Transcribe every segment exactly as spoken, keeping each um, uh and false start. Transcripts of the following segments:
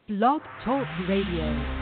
Blog Talk Radio.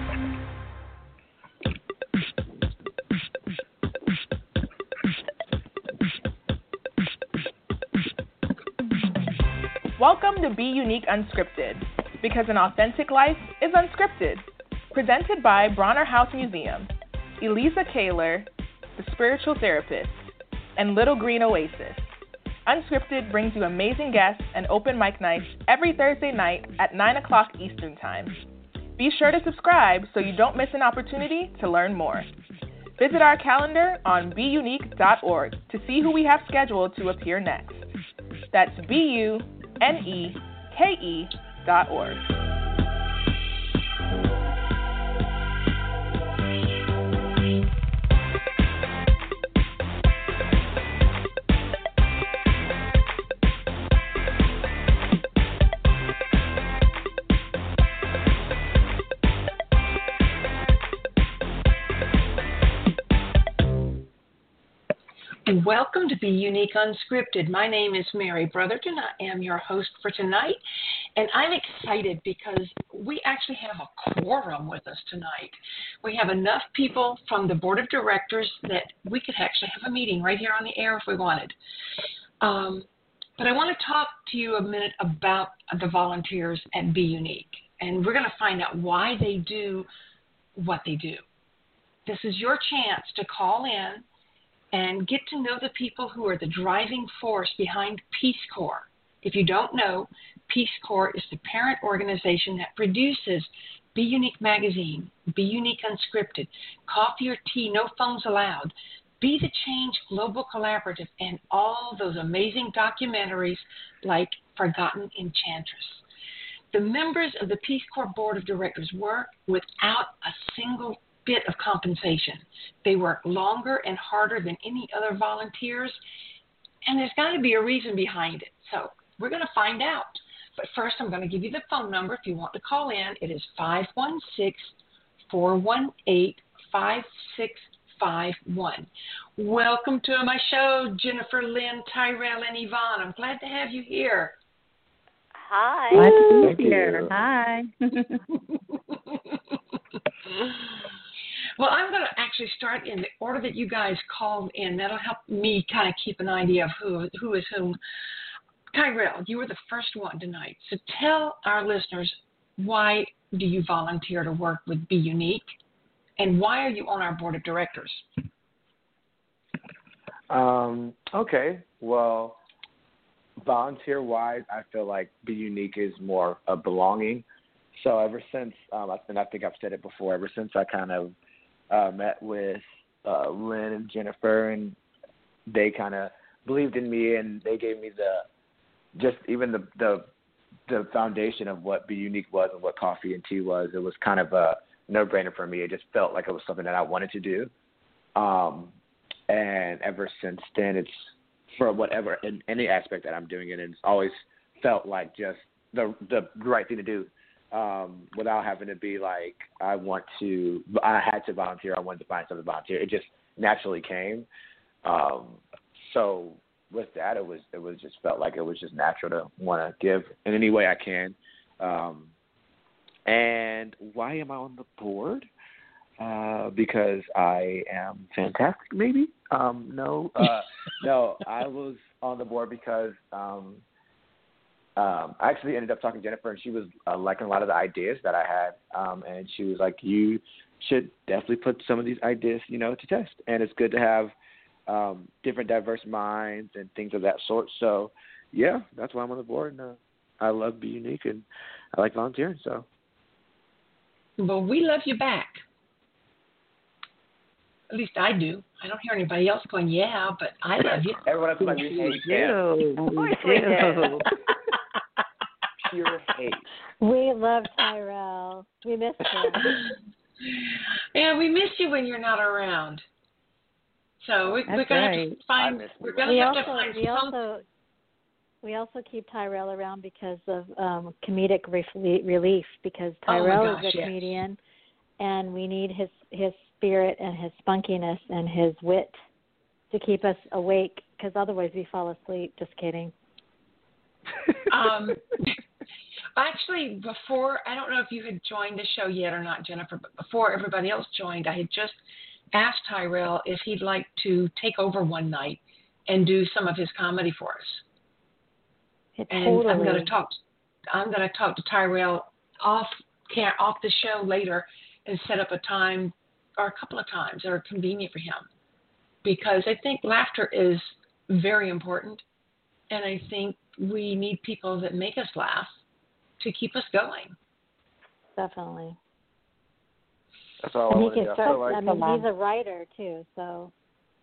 Welcome to Be Unique Unscripted, because an authentic life is unscripted. Presented by Bronner House Museum, Elisa Kaler, the spiritual therapist, and Little Green Oasis. Unscripted brings you amazing guests and open mic nights every Thursday night at nine o'clock Eastern Time. Be sure to subscribe so you don't miss an opportunity to learn more. Visit our calendar on be unique dot org to see who we have scheduled to appear next. That's B U N E K E dot org. Welcome to Be Unique Unscripted. My name is Mary Brotherton. I am your host for tonight, and I'm excited because we actually have a quorum with us tonight. We have enough people from the board of directors that we could actually have a meeting right here on the air if we wanted. Um, but I want to talk to you a minute about the volunteers at Be Unique, and we're going to find out why they do what they do. This is your chance to call in and get to know the people who are the driving force behind Peace Corps. If you don't know, Peace Corps is the parent organization that produces Be Unique Magazine, Be Unique Unscripted, Coffee or Tea, No Phones Allowed, Be the Change Global Collaborative, and all those amazing documentaries like Forgotten Enchantress. The members of the Peace Corps Board of Directors work without a single bit of compensation. They work longer and harder than any other volunteers, and there's got to be a reason behind it. So we're going to find out. But first, I'm going to give you the phone number if you want to call in. It is five one six, four one eight, five six five one. Welcome to my show, Jennifer, Lynn, Tyrell, and Yvonne. I'm glad to have you here. Hi. Glad to Thank be here. Hi. Well, I'm going to actually start in the order that you guys called in. That'll help me kind of keep an idea of who who is whom. Tyrell, you were the first one tonight. So tell our listeners, why do you volunteer to work with Be Unique, and why are you on our board of directors? Um, okay. Well, volunteer-wise, I feel like Be Unique is more a belonging. So ever since, um, and I think I've said it before, ever since I kind of Uh, met with uh, Lynn and Jennifer, and they kind of believed in me, and they gave me the just even the, the the foundation of what Be Unique was and what Coffee and Tea was. It was kind of a no-brainer for me. It just felt like it was something that I wanted to do, um, and ever since then, it's for whatever in any aspect that I'm doing it, and it's always felt like just the the right thing to do. Um, without having to be like, I want to, I had to volunteer, I wanted to find something to volunteer. It just naturally came. Um, so with that, it was, it was just felt like it was just natural to want to give in any way I can. Um, and why am I on the board? Uh, because I am fantastic, maybe? Um, no, uh, no, I was on the board because, um, Um, I actually ended up talking to Jennifer, and she was uh, liking a lot of the ideas that I had, um, and she was like, you should definitely put some of these ideas, you know, to test, and it's good to have um, different diverse minds and things of that sort. So, yeah, that's why I'm on the board, and uh, I love Be Unique, and I like volunteering, so. Well, we love you back. At least I do. I don't hear anybody else going, yeah, but I love you. Everyone else is like, we hate you. We do. Pure hate. We love Tyrell. We miss him. Yeah, we miss you when you're not around. So we, we're going right. to find. We're going to we have also, to find we some. also we also keep Tyrell around because of um, comedic ref- relief. Because Tyrell oh gosh, is a yes. comedian, and we need his his spirit and his spunkiness and his wit to keep us awake. Because otherwise we fall asleep. Just kidding. um, Actually, before, I don't know if you had joined the show yet or not, Jennifer, but before everybody else joined, I had just asked Tyrell if he'd like to take over one night and do some of his comedy for us. It And totally. I'm going to talk. I'm going to talk to Tyrell off can off the show later and set up a time or a couple of times that are convenient for him, because I think laughter is very important, and I think we need people that make us laugh to keep us going. Definitely. That's all I And he want to can do. I start, feel like I mean, he's a writer too, so.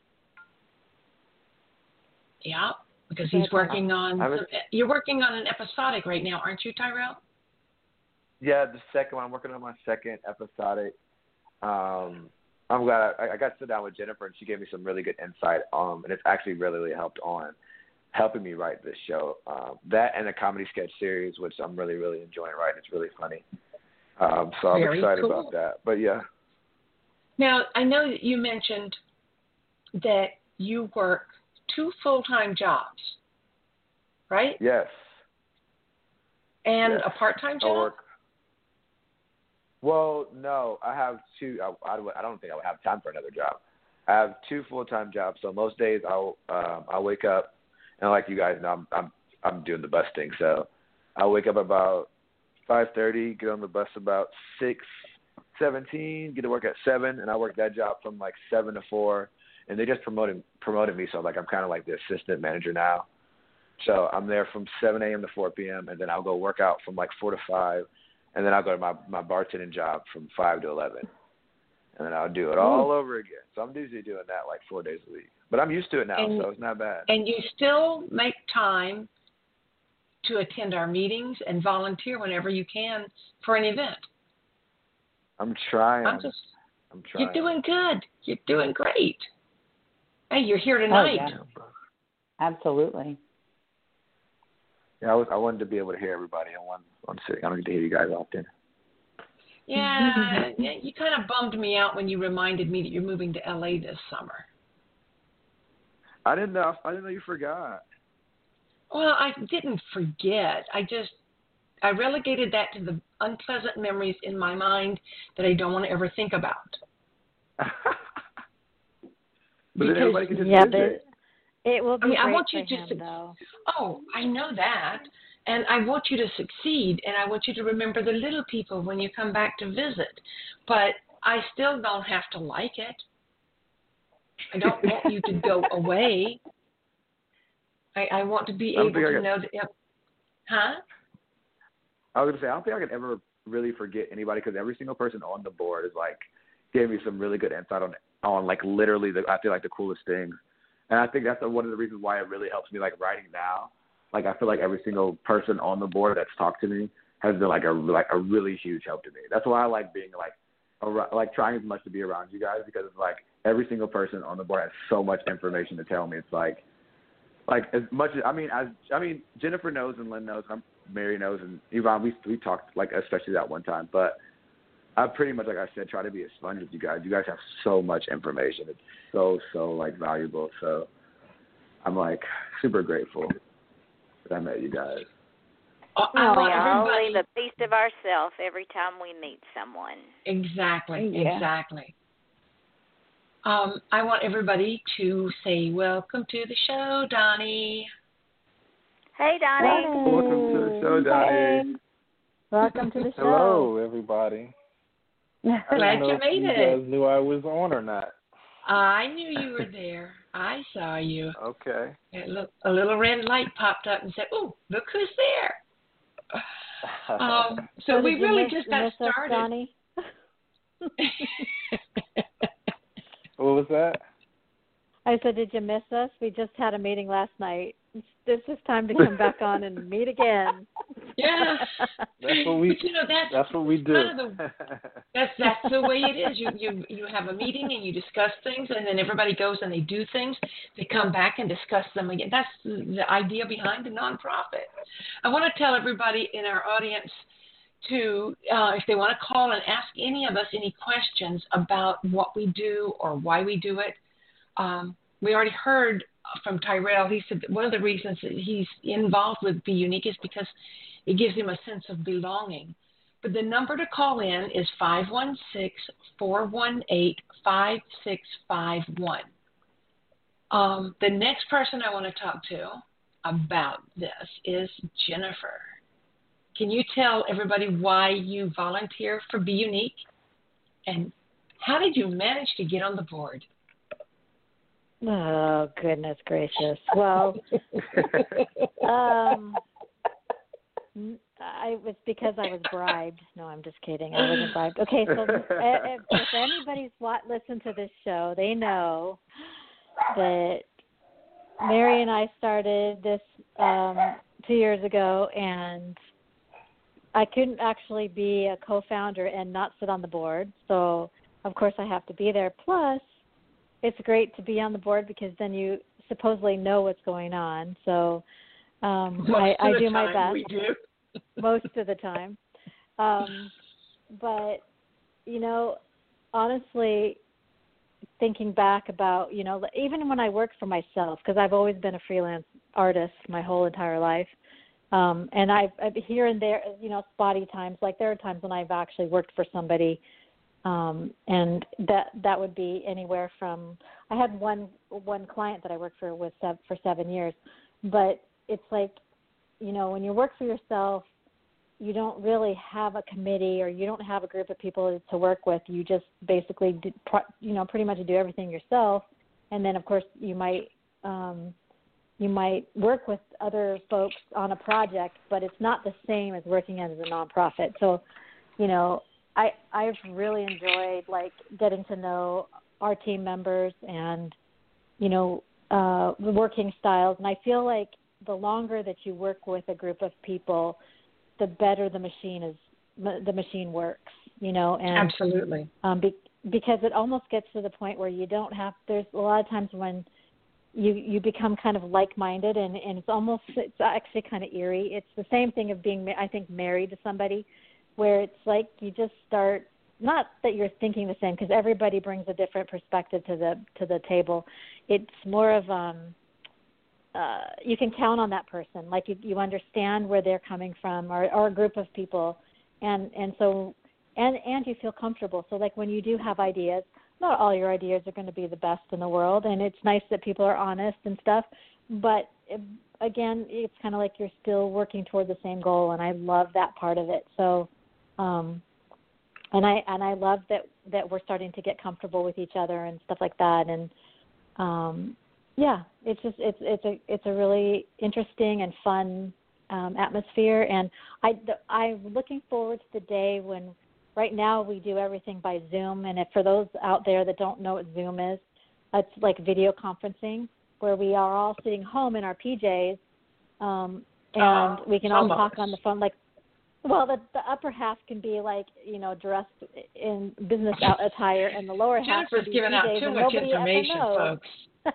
Yeah, because he's Good. working on. I was- Some, you're working on an episodic right now, aren't you, Tyrell? Yeah, the second one. I'm working on my second episodic. Um, I'm glad I, I got to sit down with Jennifer, and she gave me some really good insight. Um, and it's actually really, really helped on helping me write this show. Um, that and a comedy sketch series, which I'm really, really enjoying writing. It's really funny. Um, so I'm Very excited cool. about that. But yeah. Now, I know that you mentioned that you work two full-time jobs, right? Yes. And yes. a part-time I job? work. Well, no, I have two. I, I, I don't think I would have time for another job. I have two full-time jobs. So most days I'll um, I wake up, and like you guys know, I'm I'm I'm doing the bus thing. So I wake up about five thirty, get on the bus about six seventeen, get to work at seven, and I work that job from like seven to four. And they just promoted promoted me, so like I'm kind of like the assistant manager now. So I'm there from seven a.m. to four p.m. and then I'll go work out from like four to five, and then I'll go to my my bartending job from five to eleven, and then I'll do it all over again. So I'm usually doing that like four days a week, but I'm used to it now, And- so it's not bad. And you still make time to attend our meetings and volunteer whenever you can for an event. I'm trying. I'm just, I'm trying. you're doing good. You're doing great. Hey, you're here tonight. Oh, yeah. Absolutely. Yeah, I was. I wanted to be able to hear everybody in one one sitting. I don't get to hear you guys often. Yeah, yeah, you kind of bummed me out when you reminded me that you're moving to L A this summer. I didn't know. I didn't know you forgot. Well, I didn't forget. I just, I relegated that to the unpleasant memories in my mind that I don't want to ever think about. But then everybody can just Yeah, visit. but it will be I mean, I great want you for to him, suc- though. Oh, I know that. And I want you to succeed, and I want you to remember the little people when you come back to visit. But I still don't have to like it. I don't want you to go away. I, I want to be I don't able think I to could- know that, yep. Huh? I was gonna say I don't think I could ever really forget anybody because every single person on the board is like gave me some really good insight on on like literally the I feel like the coolest things, and I think that's one of the reasons why it really helps me like writing now. Like I feel like every single person on the board that's talked to me has been like a like a really huge help to me. That's why I like being like around, like trying as much to be around you guys because it's like every single person on the board has so much information to tell me. It's like like as much as I mean as I mean Jennifer knows and Lynn knows and Mary knows and Yvonne we we talked like especially that one time, but I pretty much like I said try to be a sponge with you guys. You guys have so much information. It's so so like valuable. So I'm like super grateful that I met you guys. Oh, I We want all everybody. leave a piece of ourselves every time we meet someone. Exactly, Yeah. exactly. Um, I want everybody to say welcome to the show, Donnie. Hey, Donnie. Welcome to the show, Donnie. Welcome to the show. Hello, everybody. I Glad didn't know you if made you it. guys knew I was on or not. I knew you were there. I saw you. Okay. A little, a little red light popped up and said, "Oh, look who's there." Um, so So we did you really miss- just you got miss us, started. Donnie? What was that? I said, did you miss us? We just had a meeting last night. It's, this is time to come back on and meet again. Yeah. That's what we. But you know, that's That's what we do. kind of the That's that's the way it is. You you you have a meeting and you discuss things, and then everybody goes and they do things. They come back and discuss them again. That's the, the idea behind the nonprofit. I want to tell everybody in our audience to, uh, if they want to call and ask any of us any questions about what we do or why we do it. Um, we already heard from Tyrell. He said that one of the reasons that he's involved with Be Unique is because It gives him a sense of belonging. But the number to call in is five one six, four one eight, five six five one. Um, the next person I want to talk to about this is Jennifer. Can you tell everybody why you volunteer for Be Unique? And how did you manage to get on the board? Oh, goodness gracious. Well, um, I was because I was bribed. No, I'm just kidding. I wasn't bribed. Okay, so if, if anybody's listened to this show, they know that Mary and I started this um, two years ago, and I couldn't actually be a co-founder and not sit on the board. So, of course, I have to be there. Plus, it's great to be on the board because then you supposedly know what's going on. So um, I, I do my best. We do. Most of the time. Um, but, you know, honestly, thinking back about, you know, even when I work for myself, because I've always been a freelance artist my whole entire life, um, and I've, I've here and there, you know, spotty times, like there are times when I've actually worked for somebody, um, and that that would be anywhere from, I had one one client that I worked for with sev- for seven years, but it's like, you know, when you work for yourself, you don't really have a committee or you don't have a group of people to work with. You just basically, do, you know, pretty much do everything yourself. And then, of course, you might um, you might work with other folks on a project, but it's not the same as working as a nonprofit. So, you know, I I've really enjoyed like getting to know our team members and, you know, uh, the working styles. And I feel like the longer that you work with a group of people, the better the machine is, the machine works, you know, and absolutely. Um, be, because it almost gets to the point where you don't have, there's a lot of times when you, you become kind of like-minded and, and it's almost, it's actually kind of eerie. It's the same thing of being, I think, married to somebody where it's like you just start, not that you're thinking the same because everybody brings a different perspective to the, to the table. It's more of, um, Uh, you can count on that person. Like you, you understand where they're coming from, or, or a group of people, and and so and and you feel comfortable. So like when you do have ideas, not all your ideas are going to be the best in the world, and it's nice that people are honest and stuff. But it, again, it's kind of like you're still working toward the same goal, and I love that part of it. So, um, and I and I love that that we're starting to get comfortable with each other and stuff like that, and. Um, Yeah, it's just it's it's a it's a really interesting and fun um, atmosphere, and I the, I'm looking forward to the day when. Right now we do everything by Zoom, and if for those out there that don't know what Zoom is, it's like video conferencing where we are all sitting home in our P Js, um, and uh, we can all talk on the phone. Like, well, the, the upper half can be like you know dressed in business attire, and the lower half Jennifer's can be giving P Js, out too and much nobody information, ever knows. folks.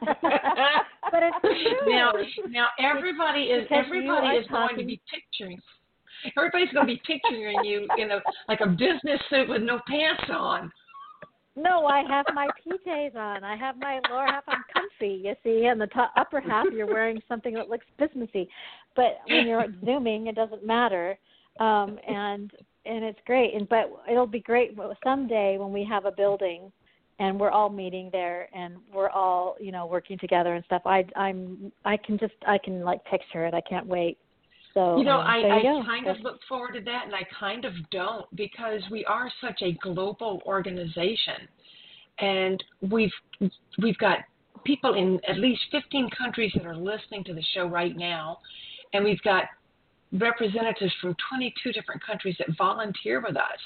But it's true. Now, now everybody is because everybody is talking... going to be picturing. Everybody's going to be picturing you in a like a business suit with no pants on. No, I have my P Js on. I have my lower half. I'm comfy, you see, and the top, upper half you're wearing something that looks businessy. But when you're zooming, it doesn't matter, um, and and it's great. And but it'll be great someday when we have a building. And we're all meeting there, and we're all, you know, working together and stuff. I, I'm, I can just, I can like picture it. I can't wait. So you know, um, I, you I go. kind of look forward to that, and I kind of don't because we are such a global organization, and we've we've got people in at least fifteen countries that are listening to the show right now, and we've got representatives from twenty-two different countries that volunteer with us.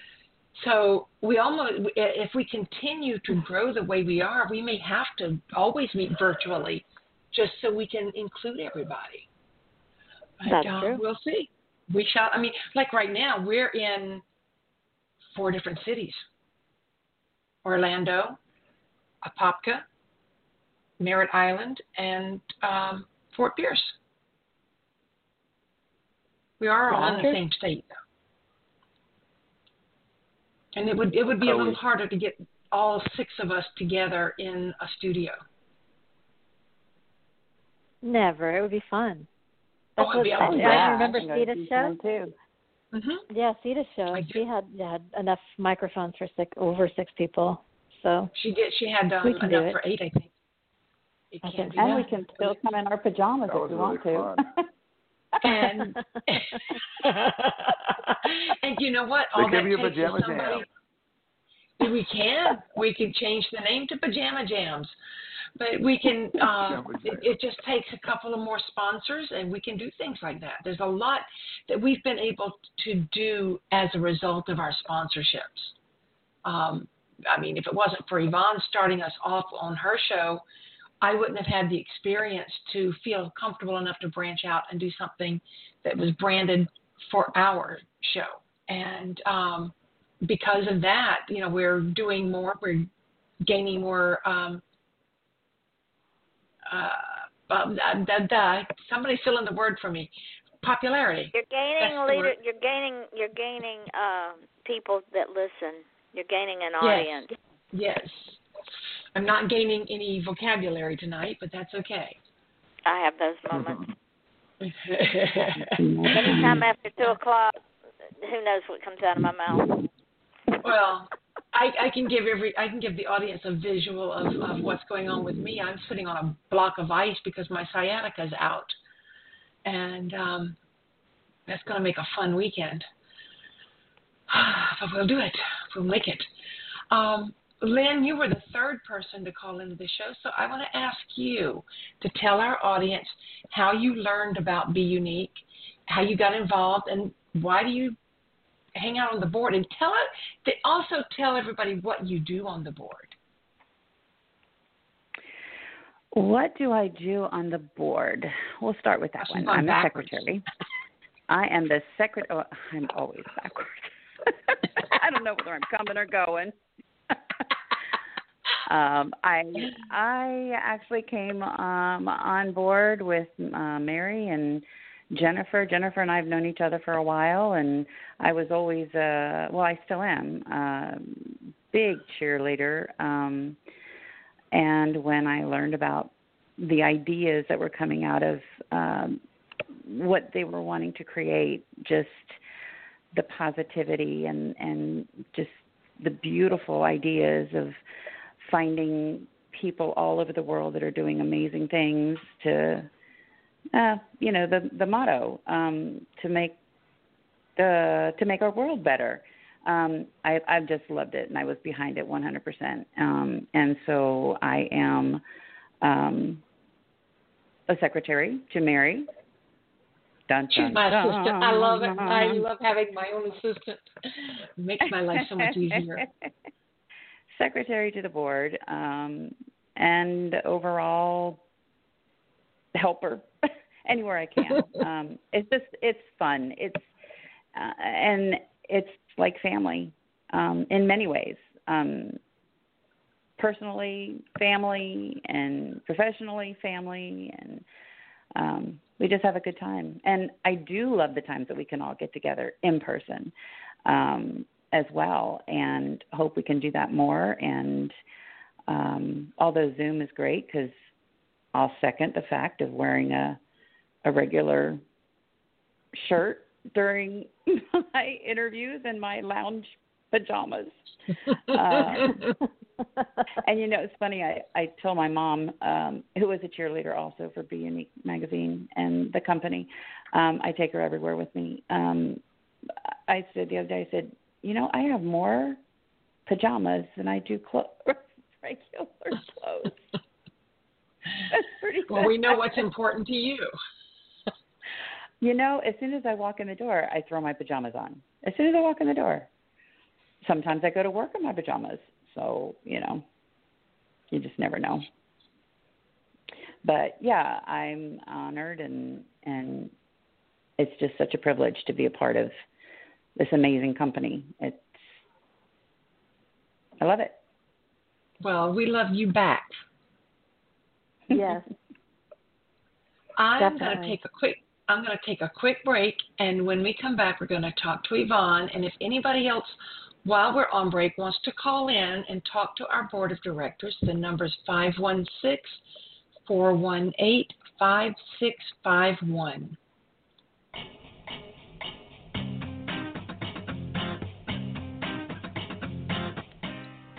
So we almost, if we continue to grow the way we are, we may have to always meet virtually, just so we can include everybody. But, That's uh, true. We'll see. We shall. I mean, like right now, we're in four different cities: Orlando, Apopka, Merritt Island, and um, Fort Pierce. We are all in the same state, though. And it would it would be a little harder to get all six of us together in a studio. Never. It would be fun. Oh, I'd be able to. I yeah, remember I can go to Sita's see them show. too. Mm-hmm. Yeah, Sita's show. I do. She had had enough microphones for six over six people. So She did. She had um, we can do enough it. for eight, I think. It I can think be so. And we done. can still come in our pajamas That if was we really want to. fun. And and you know what? They All give that you a takes is pajama somebody. We can. We can change the name to Pajama Jams. But we can, uh, it, it just takes a couple of more sponsors, and we can do things like that. There's a lot that we've been able to do as a result of our sponsorships. Um, I mean, if it wasn't for Yvonne starting us off on her show, I wouldn't have had the experience to feel comfortable enough to branch out and do something that was branded for our show. And um, because of that, you know, we're doing more, we're gaining more. Um, Uh, um, da, da, da. Somebody fill in the word for me. Popularity. You're gaining That's the leader. word. You're gaining. You're gaining uh, people that listen. You're gaining an Yes. audience. Yes. I'm not gaining any vocabulary tonight, but that's okay. I have those moments. Anytime after two o'clock, who knows what comes out of my mouth? Well, I, I can give every I can give the audience a visual of, of what's going on with me. I'm sitting on a block of ice because my sciatica is out, and um, that's going to make a fun weekend. But we'll do it. We'll make it. Um, Lynn, you were the third person to call into the show, so I want to ask you to tell our audience how you learned about Be Unique, how you got involved, and why do you hang out on the board, and tell it. Also, tell everybody what you do on the board. What do I do on the board? We'll start with that She's one. gone I'm backwards. the secretary. I am the secretary. Oh, I'm always backwards. I don't know whether I'm coming or going. um, I I actually came um, on board with uh, Mary and Jennifer. Jennifer and I have known each other for a while, and I was always, uh, well, I still am, a big cheerleader. Um, and when I learned about the ideas that were coming out of um, what they were wanting to create, just the positivity and, and just the beautiful ideas of finding people all over the world that are doing amazing things to Uh, you know, the the motto um, to make the to make our world better. Um, I I've just loved it, and I was behind it one hundred percent. Um, and so I am um, a secretary to Mary. Dun, She's dun, my dun. assistant. I love it. I love having my own assistant. It makes my life so much easier. Secretary to the board, um, and overall helper anywhere I can. Um, it's just, it's fun. It's, uh, and it's like family, um, in many ways, um, personally, family, and professionally, family. And, um, we just have a good time. And I do love the times that we can all get together in person, um, as well, and hope we can do that more. And, um, although Zoom is great, because I'll second the fact of wearing a a regular shirt during my interviews and my lounge pajamas. Uh, and, you know, it's funny. I, I told my mom, um, who was a cheerleader also for Be Unique magazine and the company, um, I take her everywhere with me. Um, I said the other day, I said, you know, I have more pajamas than I do clo- regular clothes. That's pretty Well, we know what's important to you. You know, as soon as I walk in the door, I throw my pajamas on. As soon as I walk in the door. Sometimes I go to work in my pajamas. So, you know, you just never know. But, yeah, I'm honored, and, and it's just such a privilege to be a part of this amazing company. It's, I love it. Well, we love you back. Yes. I'm going to Definitely. take a quick I'm going to take a quick break, and when we come back, we're going to talk to Yvonne. And if anybody else, while we're on break, wants to call in and talk to our board of directors, the number is five one six, four one eight, five six five one.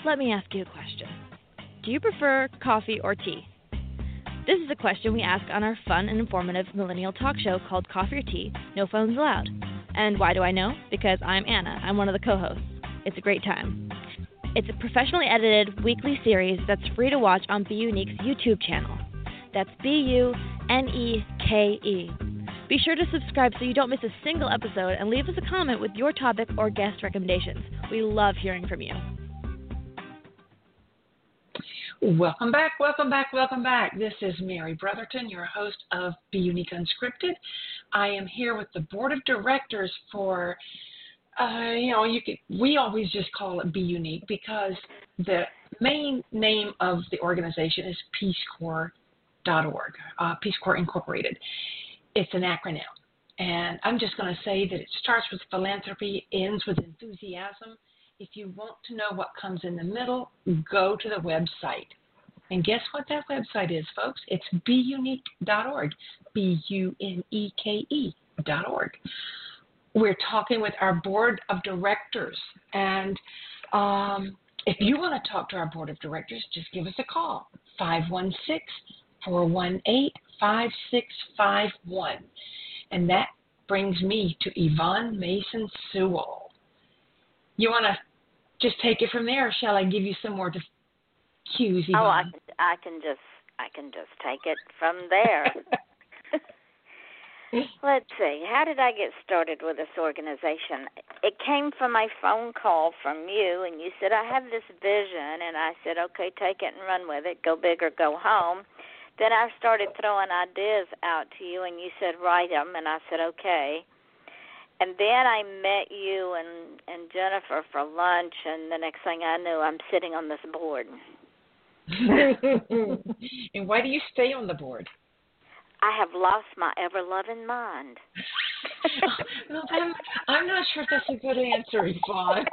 let me ask you a question. Do you prefer coffee or tea? This is a question we ask on our fun and informative millennial talk show called Coffee or Tea, No Phones Allowed. And why do I know? Because I'm Anna. I'm one of the co-hosts. It's a great time. It's a professionally edited weekly series that's free to watch on Be Unique's YouTube channel. That's B U N E K E. Be sure to subscribe so you don't miss a single episode and leave us a comment with your topic or guest recommendations. We love hearing from you. Welcome back, welcome back, welcome back. This is Mary Brotherton, your host of Be Unique Unscripted. I am here with the board of directors for, uh, you know, you could, we always just call it Be Unique because the main name of the organization is Peace Corps dot org, uh, Peace Corps Incorporated. It's an acronym. And I'm just going to say that it starts with philanthropy, ends with enthusiasm. If you want to know what comes in the middle, go to the website. And guess what that website is, folks? It's be unique dot org, B U N E K E dot org. We're talking with our board of directors. And um, if you want to talk to our board of directors, just give us a call, five one six, four one eight, five six five one. And that brings me to Yvonne Mason Sewell. You want to just take it from there, or shall I give you some more cues, Yvonne? Oh, I, I can just I can just take it from there. Let's see. How did I get started with this organization? It came from a phone call from you, and you said, I have this vision, and I said, okay, take it and run with it. Go big or go home. Then I started throwing ideas out to you, and you said, write them, and I said, okay. And then I met you and, and Jennifer for lunch, and the next thing I knew, I'm sitting on this board. And why do you stay on the board? I have lost my ever-loving mind. Well, I'm, I'm not sure if that's a good answer, Yvonne.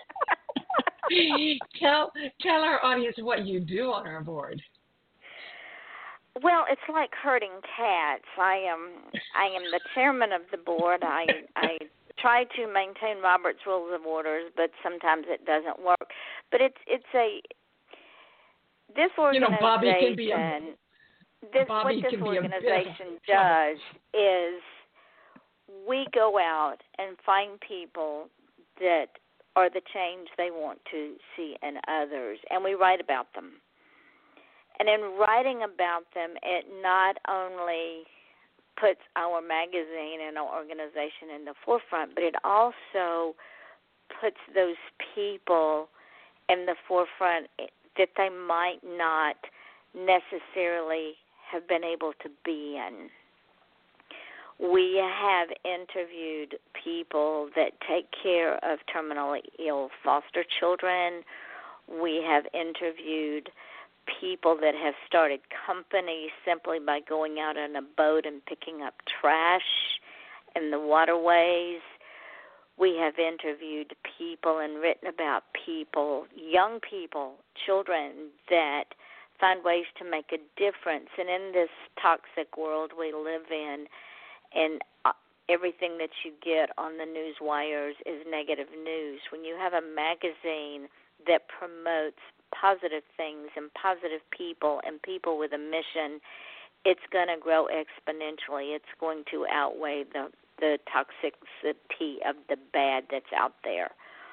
tell, tell our audience what you do on our board. Well, it's like herding cats. I am I am the chairman of the board. I I try to maintain Robert's Rules of Orders, but sometimes it doesn't work. But it's it's a this organization. You know, Bobby can be a, this Bobby what this can organization be a does is we go out and find people that are the change they want to see in others, and we write about them. And in writing about them, it not only puts our magazine and our organization in the forefront, but it also puts those people in the forefront that they might not necessarily have been able to be in. We have interviewed people that take care of terminally ill foster children. We have interviewed people that have started companies simply by going out on a boat and picking up trash in the waterways. We have interviewed people and written about people, young people, children that find ways to make a difference. And in this toxic world we live in, and everything that you get on the news wires is negative news. When you have a magazine that promotes positive things and positive people and people with a mission, it's going to grow exponentially. It's going to outweigh the, the toxicity of the bad that's out there.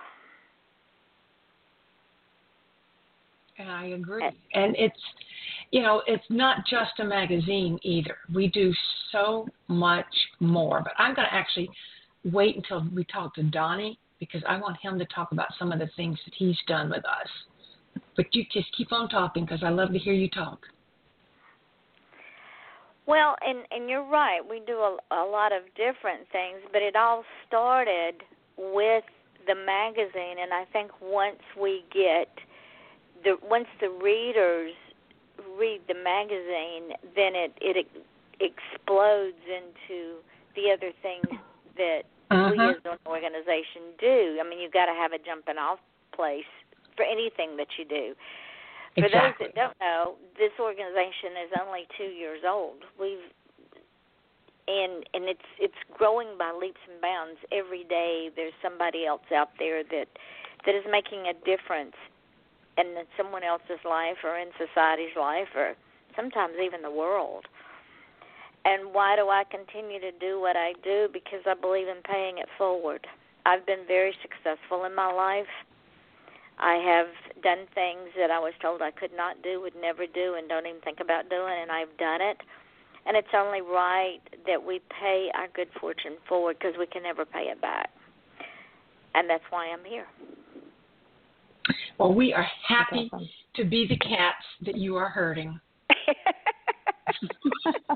And I agree. And it's, you know, it's not just a magazine either. We do so much more. But I'm going to actually wait until we talk to Donnie because I want him to talk about some of the things that he's done with us. But you just keep on talking because I love to hear you talk. Well, and, and you're right. We do a, a lot of different things, but it all started with the magazine. And I think once we get, the once the readers read the magazine, then it, it explodes into the other things that uh-huh. we as an organization do. I mean, you've got to have a jumping off place for anything that you do. For exactly. those that don't know, this organization is only two years old. We've and and it's it's growing by leaps and bounds every day. There's somebody else out there that that is making a difference in someone else's life or in society's life or sometimes even the world. And why do I continue to do what I do? Because I believe in paying it forward. I've been very successful in my life. I have done things that I was told I could not do, would never do, and don't even think about doing, and I've done it. And it's only right that we pay our good fortune forward because we can never pay it back. And that's why I'm here. Well, we are happy awesome. to be the cats that you are hurting. uh,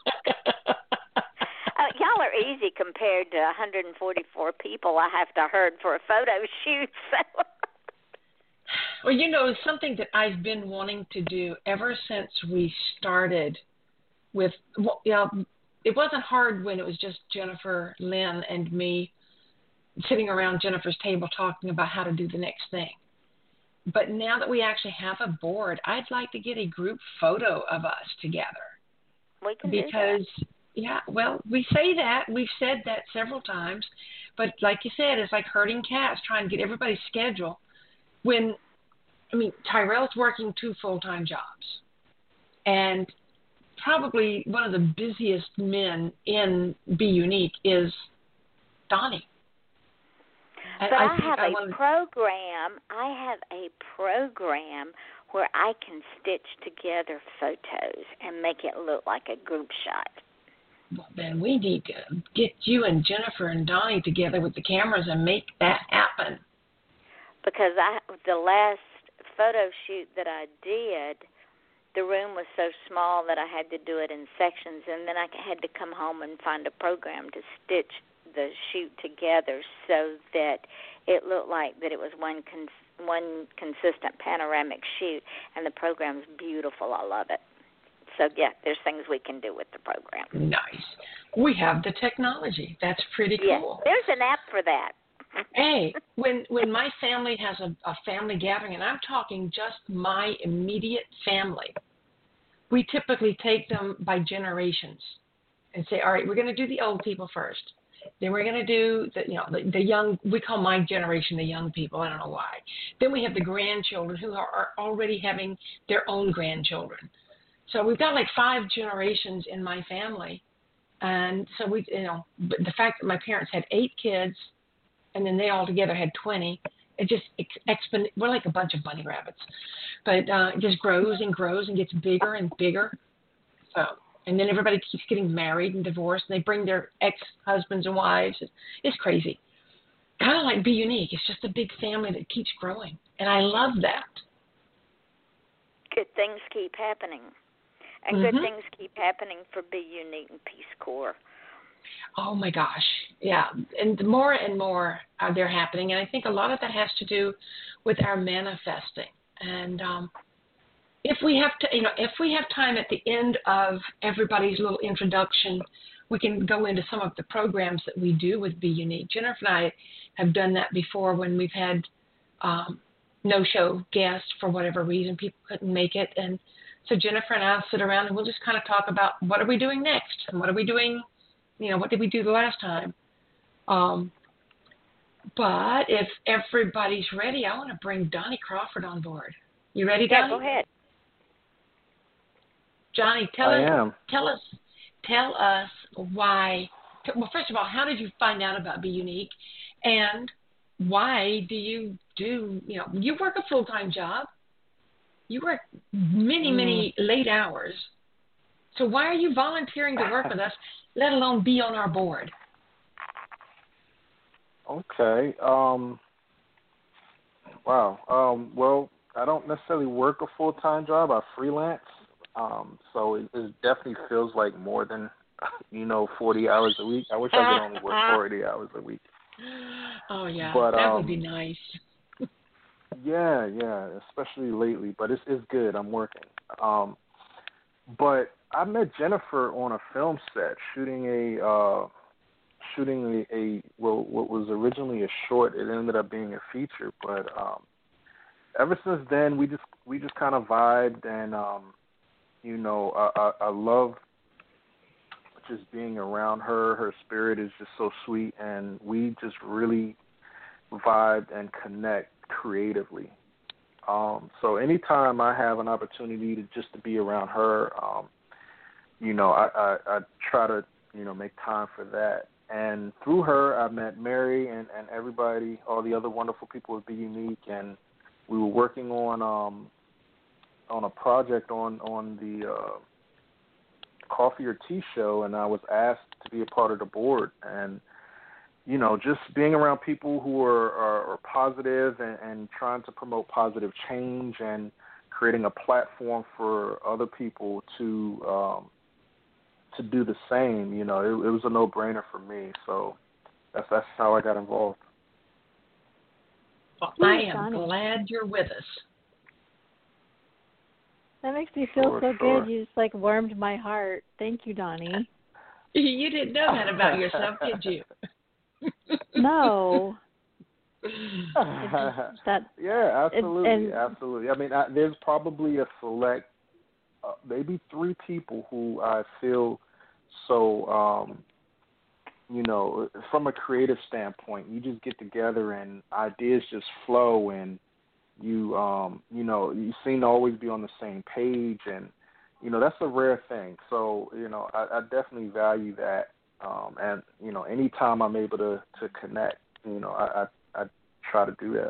y'all are easy compared to one hundred forty-four people I have to herd for a photo shoot. So. Well, you know, something that I've been wanting to do ever since we started with, well, you know, it wasn't hard when it was just Jennifer, Lynn, and me sitting around Jennifer's table talking about how to do the next thing. But now that we actually have a board, I'd like to get a group photo of us together. We can because, do that. yeah, well, we say that. We've said that several times. But like you said, it's like herding cats, trying to get everybody's schedule. When, I mean, Tyrell's working two full-time jobs. And probably one of the busiest men in Be Unique is Donnie. But I, I have I a wanted... program. I have a program where I can stitch together photos and make it look like a group shot. Well, then we need to get you and Jennifer and Donnie together with the cameras and make that happen. Because I, the last photo shoot that I did, the room was so small that I had to do it in sections, and then I had to come home and find a program to stitch the shoot together so that it looked like that it was one cons- one consistent panoramic shoot, and the program's beautiful. I love it. So, yeah, there's things we can do with the program. Nice. We have the technology. That's pretty cool. Yeah, there's an app for that. Hey, when when my family has a, a family gathering, and I'm talking just my immediate family, we typically take them by generations and say, all right, we're going to do the old people first. Then we're going to do the, you know, the, the young, we call my generation the young people. I don't know why. Then we have the grandchildren who are, are already having their own grandchildren. So we've got like five generations in my family. And so we, you know, but the fact that my parents had eight kids and then they all together had twenty, it just, expon- we're like a bunch of bunny rabbits. But uh, it just grows and grows and gets bigger and bigger. So. And then everybody keeps getting married and divorced, and they bring their ex-husbands and wives. It's crazy. Kind of like Be Unique. It's just a big family that keeps growing, and I love that. Good things keep happening. And mm-hmm. good things keep happening for Be Unique and Peace Corps. Oh, my gosh. Yeah, and more and more uh, they're happening, and I think a lot of that has to do with our manifesting. And um If we have to, you know, if we have time at the end of everybody's little introduction, we can go into some of the programs that we do with Be Unique. Jennifer and I have done that before when we've had um, no-show guests for whatever reason. People couldn't make it. And so Jennifer and I will sit around and we'll just kind of talk about what are we doing next and what are we doing, you know, what did we do the last time. Um, but if everybody's ready, I want to bring Donnie Crawford on board. You ready, Donnie? Yeah, go ahead. Johnny, tell I us, am. tell us, tell us why. Well, first of all, how did you find out about Be Unique, and why do you do? You know, you work a full time job. You work many, mm. many late hours. So why are you volunteering to work with us, let alone be on our board? Okay. Um. Wow. Um. Well, I don't necessarily work a full time job. I freelance. Um, so it, it definitely feels like more than, you know, forty hours a week. I wish I could only work forty hours a week. Oh, yeah, but, that um, would be nice. yeah, yeah, especially lately, but it's it's good. I'm working. Um, but I met Jennifer on a film set shooting a, uh, shooting a, a well, what was originally a short. It ended up being a feature, but um, ever since then, we just we just kind of vibed and, um, you know, I, I, I love just being around her. Her spirit is just so sweet, and we just really vibe and connect creatively. Um, so anytime I have an opportunity to just to be around her, um, you know, I, I, I try to, you know, make time for that. And through her, I met Mary and, and everybody, all the other wonderful people at Be Unique, and we were working on um, on a project on on the uh, Coffee or Tea show, and I was asked to be a part of the board. And you know, just being around people who are, are, are positive and, and trying to promote positive change and creating a platform for other people to um, to do the same, you know, it, it was a no-brainer for me. So that's that's how I got involved. Well, I am glad you're with us. That makes me feel Sure, so sure. good. You just like warmed my heart. Thank you, Donnie. You didn't know that about yourself, did you? No. that, yeah, absolutely, and, absolutely. I mean, I, there's probably a select, uh, maybe three people who I feel so, um, you know, from a creative standpoint, you just get together and ideas just flow, and you, um, you know, you seem to always be on the same page, and you know, that's a rare thing. So, you know, I, I definitely value that. Um, and, you know, anytime I'm able to, to connect, you know, I, I, I try to do that.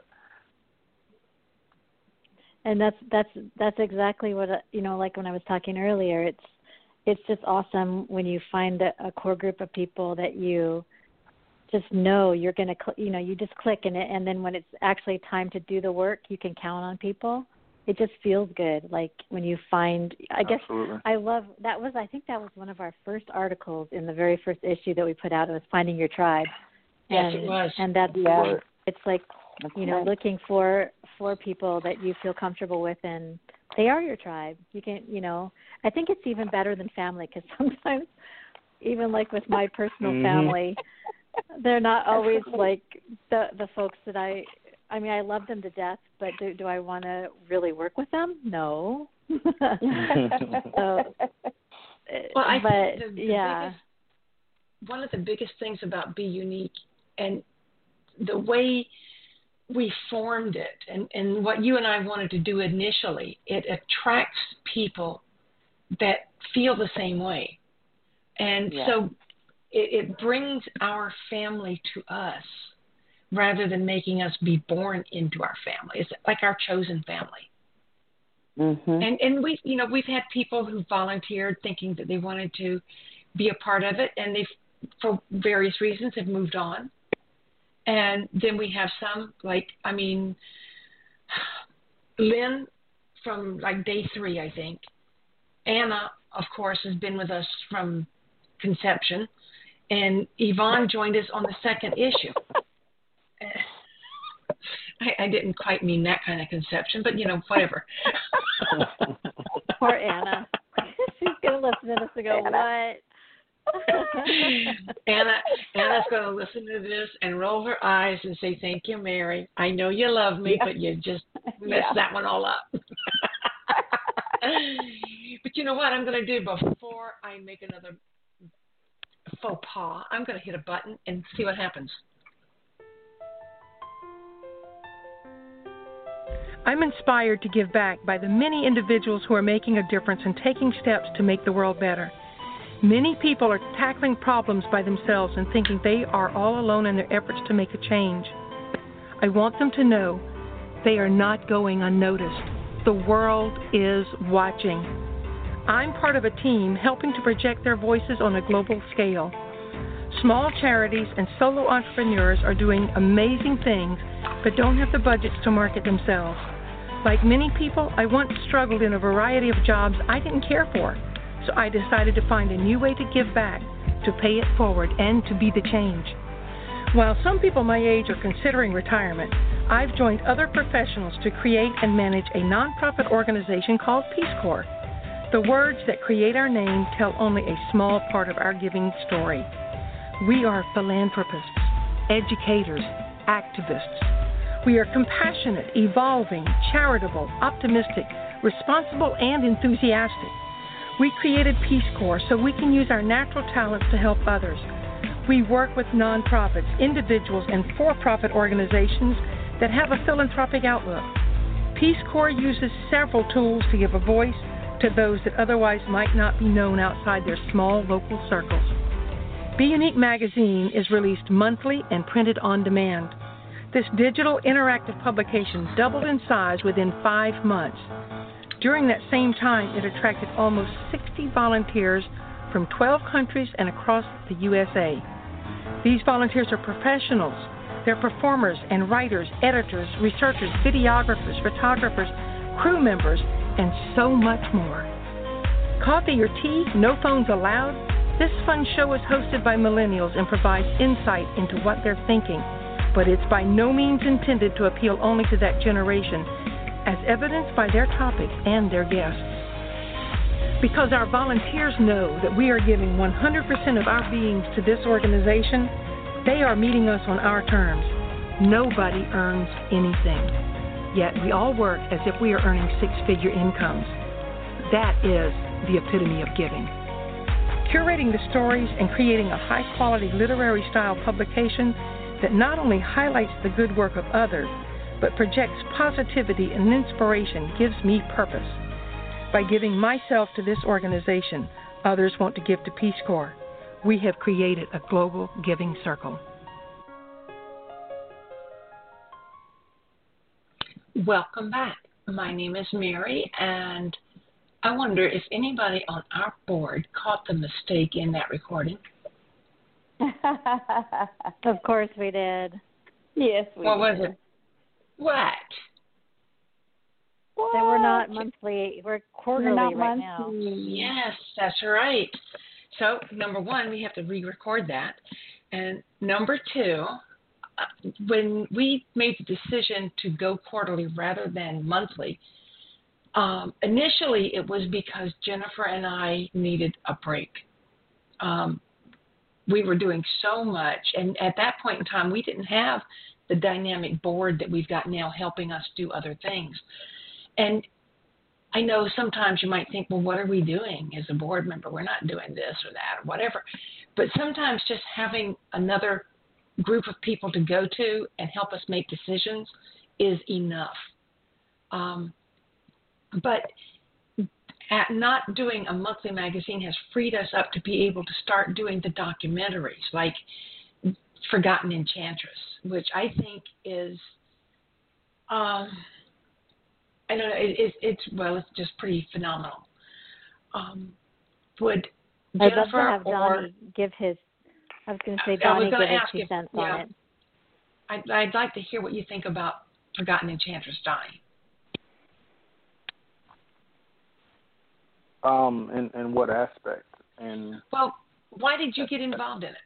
And that's, that's, that's exactly what, you know, like when I was talking earlier, it's, it's just awesome when you find a, a core group of people that you just know you're going to, cl- you know, you just click in it. And then when it's actually time to do the work, you can count on people. It just feels good. Like when you find, I guess Absolutely. I love, that was, I think that was one of our first articles in the very first issue that we put out. It was Finding Your Tribe. Yes, and, it was. And that's, Yeah. it's like, That's you know, right. looking for, for people that you feel comfortable with, and they are your tribe. You can, you know, I think it's even better than family, because sometimes even like with my personal mm-hmm. family, they're not always like the, the folks that I, I mean, I love them to death, but do, do I want to really work with them? No. so, Well, I but, think the, the yeah. biggest, one of the biggest things about Be Unique and the way we formed it and, and what you and I wanted to do initially, it attracts people that feel the same way. And Yeah. so it, it brings our family to us, rather than making us be born into our family. It's like our chosen family. Mm-hmm. And and we, you know, we've had people who volunteered thinking that they wanted to be a part of it, and they, for various reasons, have moved on. And then we have some, like, I mean, Lynn from like day three, I think. Anna, of course, has been with us from conception. And Yvonne joined us on the second issue. I, I didn't quite mean that kind of conception, but, you know, whatever. Poor Anna. She's going to listen to this and go, Anna. what? Anna, Anna's going to listen to this and roll her eyes and say, thank you, Mary. I know you love me, Yeah. but you just messed Yeah. that one all up. But you know what I'm going to do before I make another faux pas? I'm going to hit a button and see what happens. I'm inspired to give back by the many individuals who are making a difference and taking steps to make the world better. Many people are tackling problems by themselves and thinking they are all alone in their efforts to make a change. I want them to know they are not going unnoticed. The world is watching. I'm part of a team helping to project their voices on a global scale. Small charities and solo entrepreneurs are doing amazing things but don't have the budgets to market themselves. Like many people, I once struggled in a variety of jobs I didn't care for, so I decided to find a new way to give back, to pay it forward, and to be the change. While some people my age are considering retirement, I've joined other professionals to create and manage a nonprofit organization called Peace Corps. The words that create our name tell only a small part of our giving story. We are philanthropists, educators, activists. We are compassionate, evolving, charitable, optimistic, responsible, and enthusiastic. We created Peace Corps so we can use our natural talents to help others. We work with nonprofits, individuals, and for-profit organizations that have a philanthropic outlook. Peace Corps uses several tools to give a voice to those that otherwise might not be known outside their small local circles. Be Unique magazine is released monthly and printed on demand. This digital interactive publication doubled in size within five months. During that same time, it attracted almost sixty volunteers from twelve countries and across the U S A. These volunteers are professionals. They're performers and writers, editors, researchers, videographers, photographers, crew members, and so much more. Coffee or tea, no phones allowed? This fun show is hosted by millennials and provides insight into what they're thinking, but it's by no means intended to appeal only to that generation, as evidenced by their topics and their guests. Because our volunteers know that we are giving one hundred percent of our beings to this organization, they are meeting us on our terms. Nobody earns anything. Yet we all work as if we are earning six-figure incomes. That is the epitome of giving. Curating the stories and creating a high-quality literary-style publication that not only highlights the good work of others, but projects positivity and inspiration gives me purpose. By giving myself to this organization, others want to give to Peace Corps. We have created a global giving circle. Welcome back. My name is Mary, and I wonder if anybody on our board caught the mistake in that recording. Of course we did. Yes, we what did. was it? What? What? So we're not monthly, we're quarterly we're not right monthly. now. Yes, that's right. So, number one, we have to re-record that. And number two, when we made the decision to go quarterly rather than monthly, um, initially it was because Jennifer and I needed a break. Um, we were doing so much, and at that point in time, we didn't have the dynamic board that we've got now helping us do other things. And I know sometimes you might think, well, what are we doing as a board member? We're not doing this or that or whatever. But sometimes just having another group of people to go to and help us make decisions is enough. Um, but at not doing a monthly magazine has freed us up to be able to start doing the documentaries like Forgotten Enchantress, which I think is, um, I don't know, it, it, it's, well, it's just pretty phenomenal. Um, would I'd love Jennifer to have or, Donnie give his, I was going to say I was Donnie gonna give his ask two if- cents yeah. on it. I'd, I'd like to hear what you think about Forgotten Enchantress, Donnie. Um, in, in what aspect? And Well, why did you get involved in it?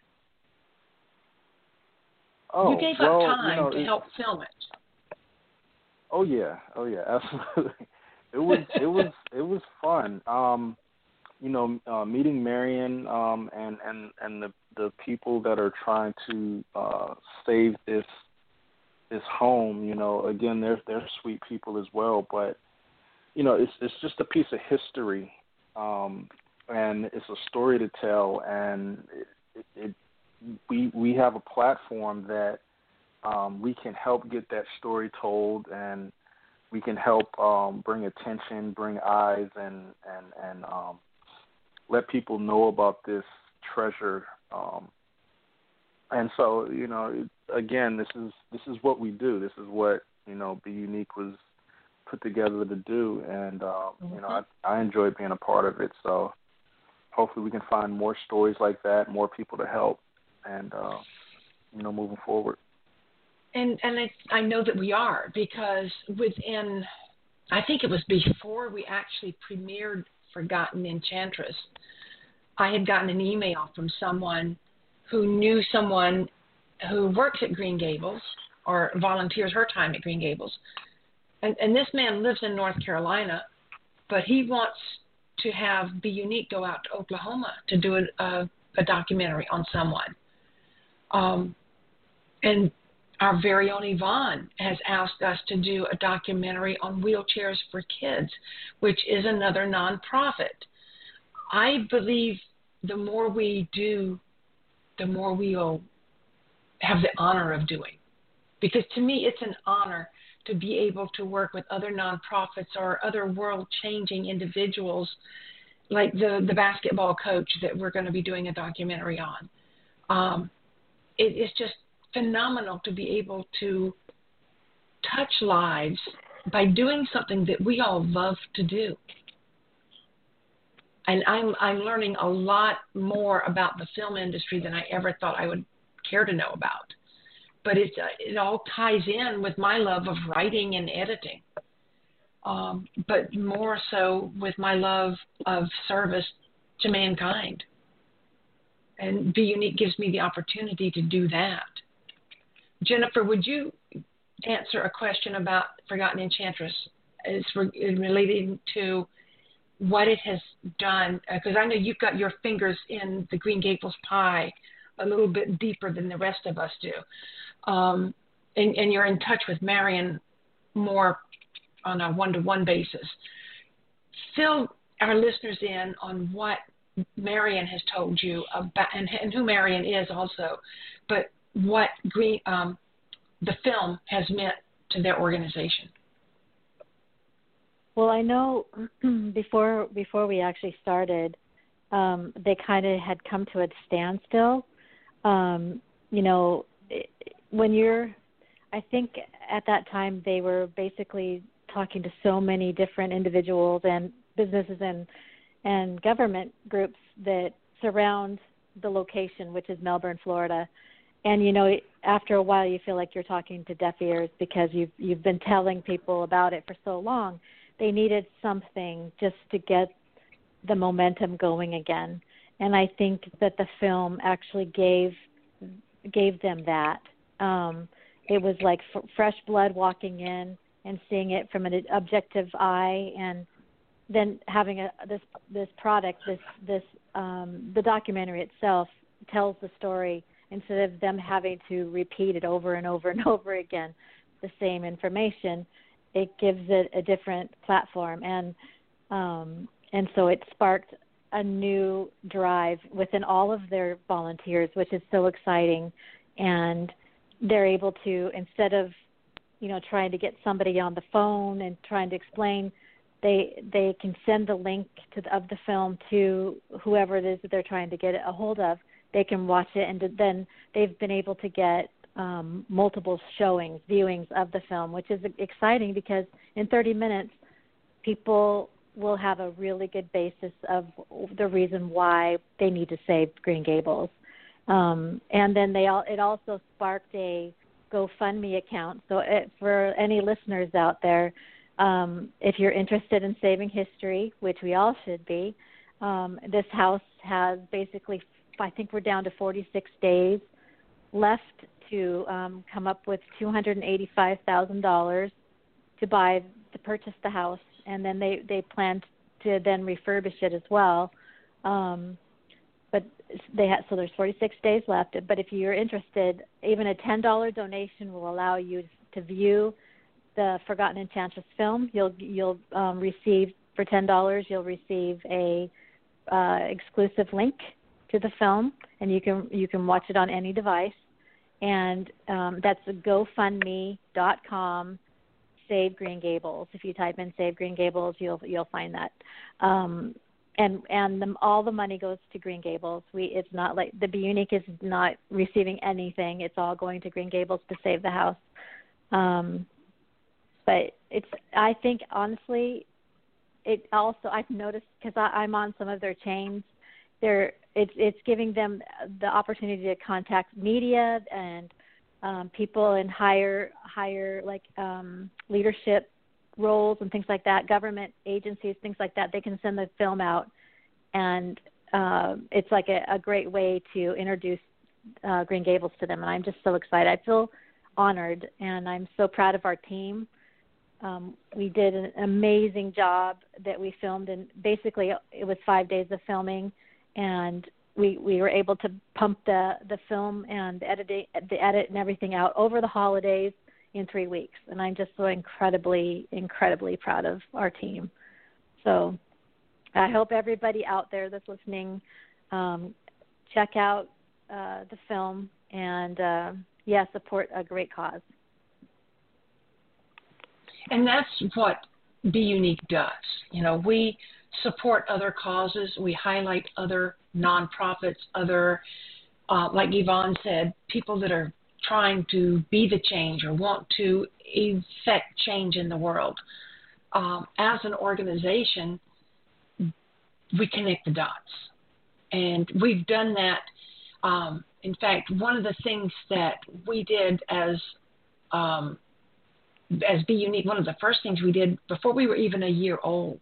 oh, you gave well, up time you know, to it, help film it. Oh yeah, oh yeah, absolutely. It was it was it was fun. Um, you know, uh, meeting Marion um, and and and the the people that are trying to uh, save this this home. You know, again, they're they're sweet people as well. But you know, it's it's just a piece of history, um, and it's a story to tell. And it, it, it we we have a platform that um, we can help get that story told, and we can help um, bring attention, bring eyes, and and and um, let people know about this treasure. Um, and so, you know, again, this is this is what we do. This is what, you know, Be Unique was put together to do, and uh, mm-hmm. you know, I, I enjoy being a part of it. So hopefully, we can find more stories like that, more people to help, and uh, you know, moving forward. And and I, I know that we are, because within, I think it was before we actually premiered Forgotten Enchantress, I had gotten an email from someone who knew someone who works at Green Gables or volunteers her time at Green Gables. And, and this man lives in North Carolina, but he wants to have Be Unique go out to Oklahoma to do a, a, a documentary on someone. Um, and our very own Yvonne has asked us to do a documentary on Wheelchairs for Kids, which is another nonprofit. I believe the more we do, the more we'll have the honor of doing. because to me it's an honor to be able to work with other nonprofits or other world-changing individuals like the, the basketball coach that we're going to be doing a documentary on. Um, it, it's just phenomenal to be able to touch lives by doing something that we all love to do. And I'm I'm learning a lot more about the film industry than I ever thought I would care to know about. But it's, uh, it all ties in with my love of writing and editing, um, but more so with my love of service to mankind. And Be Unique gives me the opportunity to do that. Jennifer, would you answer a question about Forgotten Enchantress as re- relating to what it has done? Because I know you've got your fingers in the Green Gables pie a little bit deeper than the rest of us do. Um, and, and you're in touch with Marion more on a one-to-one basis. Fill our listeners in on what Marion has told you about, and, and who Marion is also, but what Green, um, the film has meant to their organization. Well, I know before before we actually started, um, they kind of had come to a standstill. Um, you know, when you're, I think at that time they were basically talking to so many different individuals and businesses and and government groups that surround the location, which is Melbourne, Florida. And, you know, after a while you feel like you're talking to deaf ears because you've, you've been telling people about it for so long. They needed something just to get the momentum going again. And I think that the film actually gave gave them that. Um, it was like f- fresh blood walking in and seeing it from an objective eye, and then having a, this this product, this this um, the documentary itself tells the story instead of them having to repeat it over and over and over again, the same information. It gives it a different platform, and um, and so it sparked a new drive within all of their volunteers, which is so exciting. And they're able to, instead of, you know, trying to get somebody on the phone and trying to explain, they they can send the link to the, of the film to whoever it is that they're trying to get a hold of. They can watch it, and then they've been able to get um, multiple showings, viewings of the film, which is exciting because in thirty minutes, people will have a really good basis of the reason why they need to save Green Gables. Um, and then they all, it also sparked a GoFundMe account. So it, for any listeners out there, um, if you're interested in saving history, which we all should be, um, this house has basically, I think we're down to forty-six days left to um, come up with two hundred eighty-five thousand dollars to buy, to purchase the house. And then they, they plan to then refurbish it as well. Um, but they have, so there's forty-six days left. But if you're interested, even a ten dollars donation will allow you to view the Forgotten Enchantress film. You'll you'll um, receive, for ten dollars, you'll receive a uh, exclusive link to the film, and you can you can watch it on any device. And um, that's GoFundMe dot com. Save Green Gables. If you type in Save Green Gables, you'll you'll find that. Um, and and the, all the money goes to Green Gables. We it's not like the Be Unique is not receiving anything. It's all going to Green Gables to save the house. Um, but it's I think honestly, it also I've noticed because I'm on some of their chains. They're it's it's giving them the opportunity to contact media and Um, people in higher, higher like um, leadership roles and things like that, government agencies, things like that. They can send the film out, and uh, it's like a, a great way to introduce uh, Green Gables to them. And I'm just so excited. I feel honored, and I'm so proud of our team. Um, we did an amazing job that we filmed, and basically it was five days of filming, and We, we were able to pump the, the film and the, editing, the edit and everything out over the holidays in three weeks. And I'm just so incredibly, incredibly proud of our team. So I hope everybody out there that's listening, um, check out uh, the film and, uh, yeah, support a great cause. And that's what Be Unique does. You know, we support other causes. We highlight other nonprofits, other, uh, like Yvonne said, people that are trying to be the change or want to effect change in the world. Um, as an organization, we connect the dots. And we've done that. Um, in fact, one of the things that we did as um, as Be Unique, one of the first things we did before we were even a year old,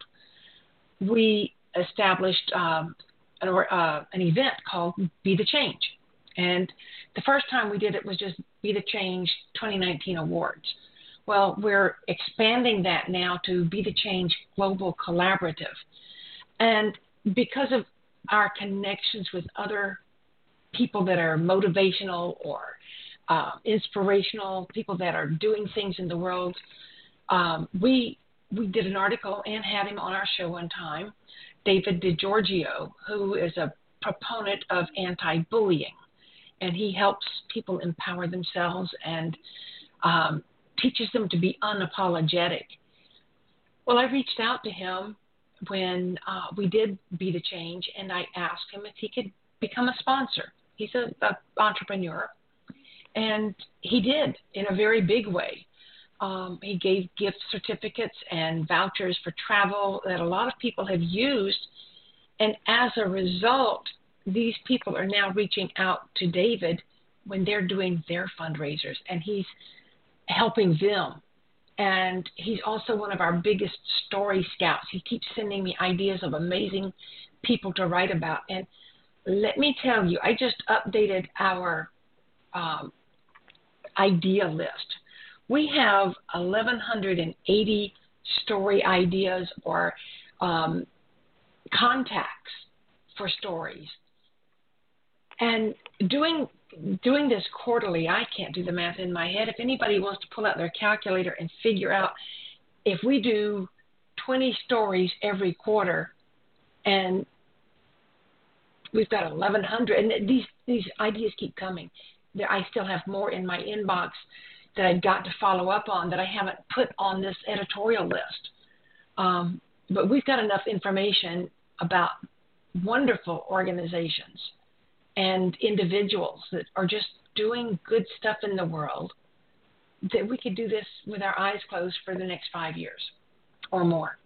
we established um, an, uh, an event called Be the Change. And the first time we did it was just Be the Change twenty nineteen Awards. Well, we're expanding that now to Be the Change Global Collaborative. And because of our connections with other people that are motivational or uh, inspirational, people that are doing things in the world, um, we we did an article and had him on our show one time, David DiGiorgio, who is a proponent of anti-bullying. And he helps people empower themselves and um, teaches them to be unapologetic. Well, I reached out to him when uh, we did Be the Change, and I asked him if he could become a sponsor. He's an entrepreneur, and he did in a very big way. Um, he gave gift certificates and vouchers for travel that a lot of people have used, and as a result, these people are now reaching out to David when they're doing their fundraisers, and he's helping them. And he's also one of our biggest story scouts. He keeps sending me ideas of amazing people to write about. And let me tell you, I just updated our um, idea list. We have eleven eighty story ideas or um, contacts for stories. And doing doing this quarterly, I can't do the math in my head. If anybody wants to pull out their calculator and figure out if we do twenty stories every quarter and we've got eleven hundred, and these, these ideas keep coming. I still have more in my inbox that I've got to follow up on that I haven't put on this editorial list. Um, but we've got enough information about wonderful organizations and individuals that are just doing good stuff in the world that we could do this with our eyes closed for the next five years or more.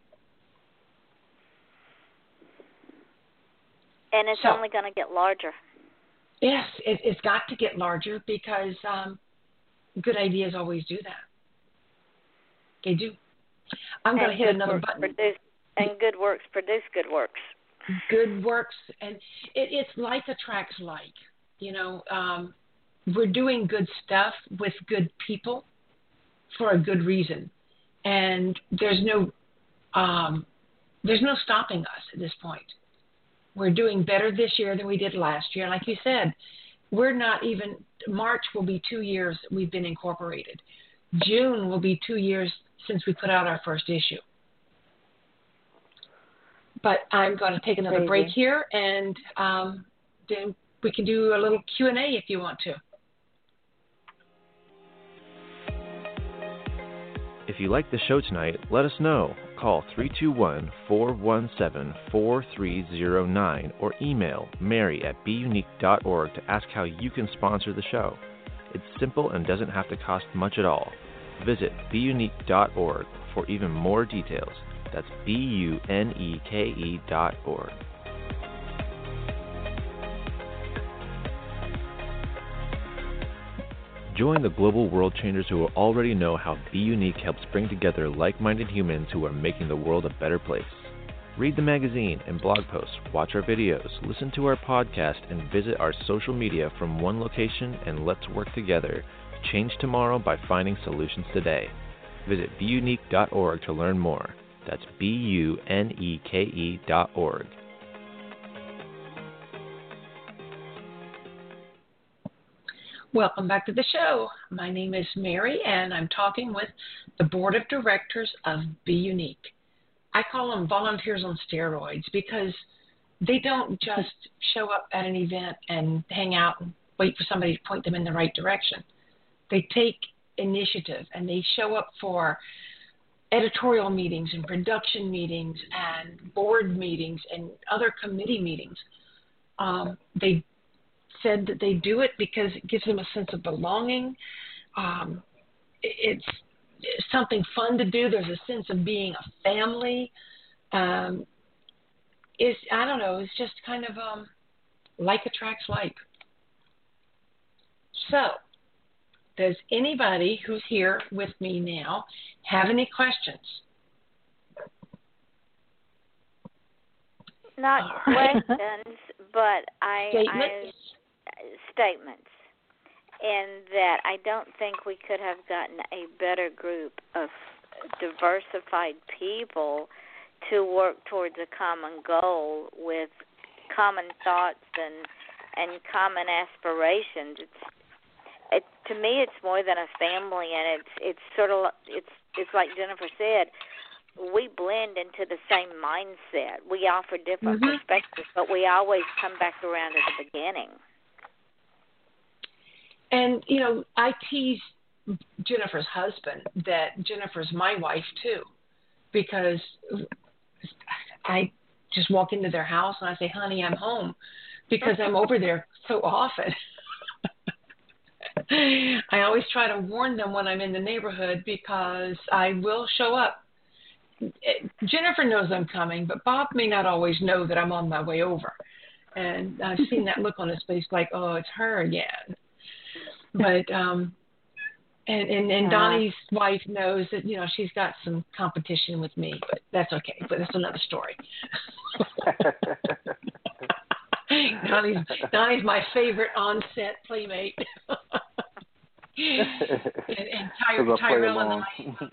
And it's so, only going to get larger. Yes, it, it's got to get larger because um, good ideas always do that. They do. I'm going to hit another button. Produce, and good works produce good works. Good works, and it, it's like attracts like. You know, um, we're doing good stuff with good people for a good reason, and there's no um, there's no stopping us at this point. We're doing better this year than we did last year. And like you said, we're not even, March will be two years we've been incorporated. June will be two years since we put out our first issue. But I'm going to take another Crazy. break here, and um, then we can do a little Q and A if you want to. If you like the show tonight, let us know. Call three two one, four one seven, four three zero nine or email mary at be unique dot org to ask how you can sponsor the show. It's simple and doesn't have to cost much at all. Visit be unique dot org for even more details. That's B U N E K E dot org. Join the global world changers who already know how Be Unique helps bring together like-minded humans who are making the world a better place. Read the magazine and blog posts, watch our videos, listen to our podcast, and visit our social media from one location, and let's work together to change tomorrow by finding solutions today. Visit be unique dot org to learn more. That's B U N E K E dot org. Welcome back to the show. My name is Mary, and I'm talking with the board of directors of Be Unique. I call them volunteers on steroids because they don't just show up at an event and hang out and wait for somebody to point them in the right direction. They take initiative, and they show up for editorial meetings and production meetings and board meetings and other committee meetings. Um, they said that they do it because it gives them a sense of belonging. Um, it's, it's something fun to do. There's a sense of being a family. Um, it's, I don't know, it's just kind of um, like attracts like. So, does anybody who's here with me now have any questions? Not questions, but I statements. I, statements. In that I don't think we could have gotten a better group of diversified people to work towards a common goal with common thoughts and and common aspirations. It's it, to me, it's more than a family, and it's it's sort of it's it's like Jennifer said. We blend into the same mindset. We offer different mm-hmm. perspectives, but we always come back around at the beginning. And, you know, I tease Jennifer's husband that Jennifer's my wife, too, because I just walk into their house and I say, honey, I'm home, because I'm over there so often. I always try to warn them when I'm in the neighborhood because I will show up. Jennifer knows I'm coming, but Bob may not always know that I'm on my way over. And I've seen that look on his face like, oh, it's her again. But um, and, and, and Donnie's wife knows that, you know, she's got some competition with me, but that's okay. But that's another story. Donnie's, Donnie's my favorite on-set playmate. and and Ty- Tyrell and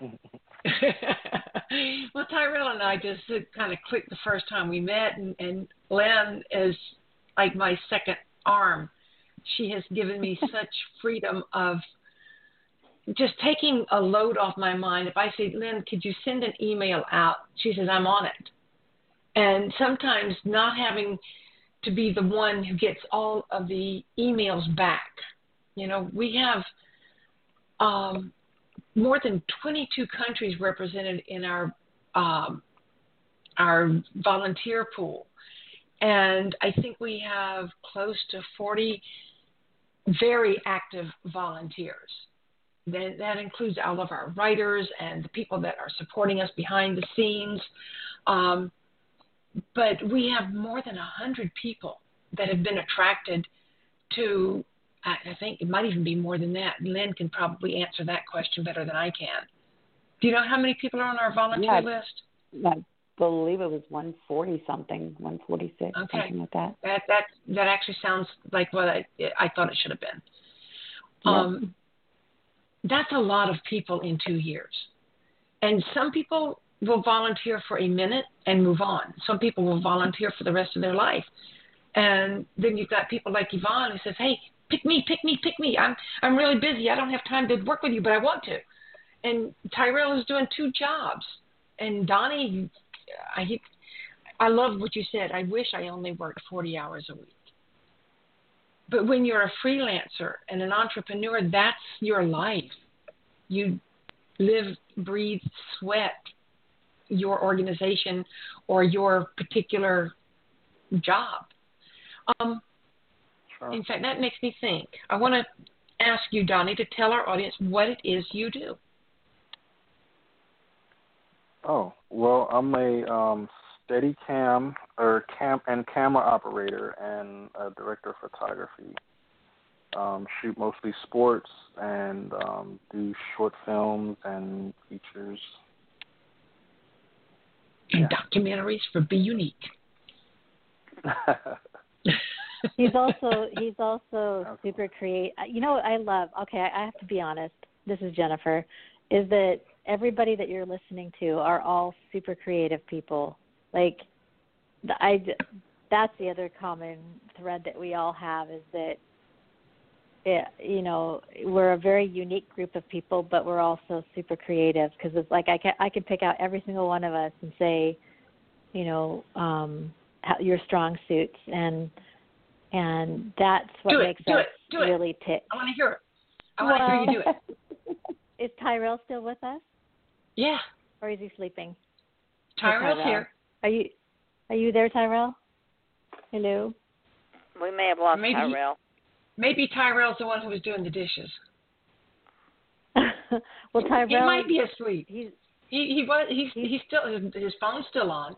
I. Well, Tyrell and I just kind of clicked the first time we met, and, and Len is like my second arm. She has given me such freedom of just taking a load off my mind. If I say, Lynn, could you send an email out? She says, I'm on it. And sometimes not having to be the one who gets all of the emails back. You know, we have um, more than twenty-two countries represented in our um, our volunteer pool. And I think we have close to forty very active volunteers. That, that includes all of our writers and the people that are supporting us behind the scenes. Um, but we have more than one hundred people that have been attracted to, I, I think it might even be more than that. Lynn can probably answer that question better than I can. Do you know how many people are on our volunteer yeah, list? I believe it was one forty something, one forty-six, okay. something like that. That that that actually sounds like what I, I thought it should have been. Yeah. Um, that's a lot of people in two years. And some people will volunteer for a minute and move on. Some people will volunteer for the rest of their life. And then you've got people like Yvonne who says, hey, pick me, pick me, pick me. I'm I'm really busy. I don't have time to work with you, but I want to. And Tyrell is doing two jobs. And Donnie, I I love what you said. I wish I only worked forty hours a week. But when you're a freelancer and an entrepreneur, that's your life. You live, breathe, sweat your organization or your particular job. Um, sure. In fact, that makes me think. I want to ask you, Donnie, to tell our audience what it is you do. Oh, well, I'm a um, steady cam or cam and camera operator and a director of photography. Um, shoot mostly sports and um, do short films and features. And yeah. documentaries for Be Unique. he's also he's also super creative. You know what I love? Okay, I have to be honest. This is Jennifer. Is that everybody that you're listening to are all super creative people. Like, the, I, that's the other common thread that we all have is that, it, you know, we're a very unique group of people, but we're also super creative because it's like I can I can pick out every single one of us and say, you know, um, your strong suits, and and that's what do makes it, do us it, do really it. tick. I want to hear it. I want to well, hear you do it. Is Tyrell still with us? Yeah. or is he sleeping? Tyrell's Tyrell. here. Are you Are you there, Tyrell? Hello. We may have lost maybe Tyrell. He, maybe Tyrell's the one who was doing the dishes. Well, Tyrell. He might be asleep. He's he he was he's he's, he's still his, his phone's still on.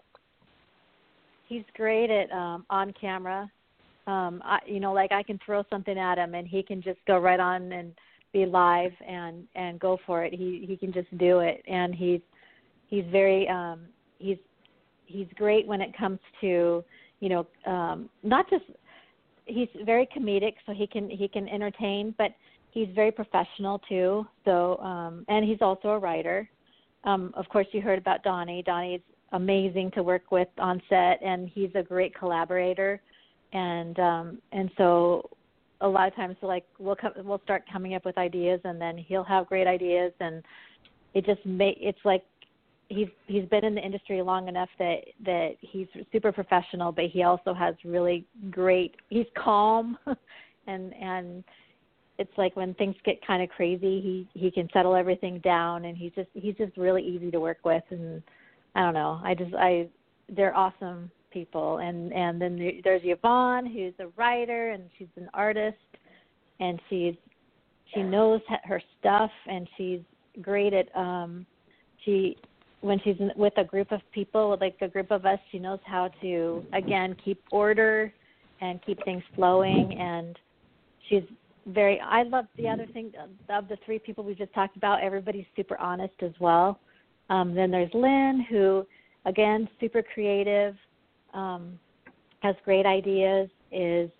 He's great at um, on camera. Um, I, you know, like I can throw something at him and he can just go right on and be live and, and go for it. He he can just do it, and he's he's very um, he's he's great when it comes to, you know, um, not just he's very comedic, so he can he can entertain, but he's very professional too. So um, and he's also a writer. Um, of course, you heard about Donnie. Donnie's amazing to work with on set, and he's a great collaborator. And um, and so a lot of times, like we'll come, we'll start coming up with ideas, and then he'll have great ideas, and it just may it's like he's he's been in the industry long enough that that he's super professional, but he also has really great. He's calm, and and it's like when things get kind of crazy, he he can settle everything down, and he's just he's just really easy to work with, and I don't know, I just I they're awesome people. And and then there's Yvonne, who's a writer, and she's an artist, and she's she knows her stuff, and she's great at um she when she's with a group of people, like a group of us, she knows how to again keep order and keep things flowing. And she's very I love the other thing of the three people we just talked about, everybody's super honest as well. Um, then there's Lynn, who again super creative. Um, has great ideas. Is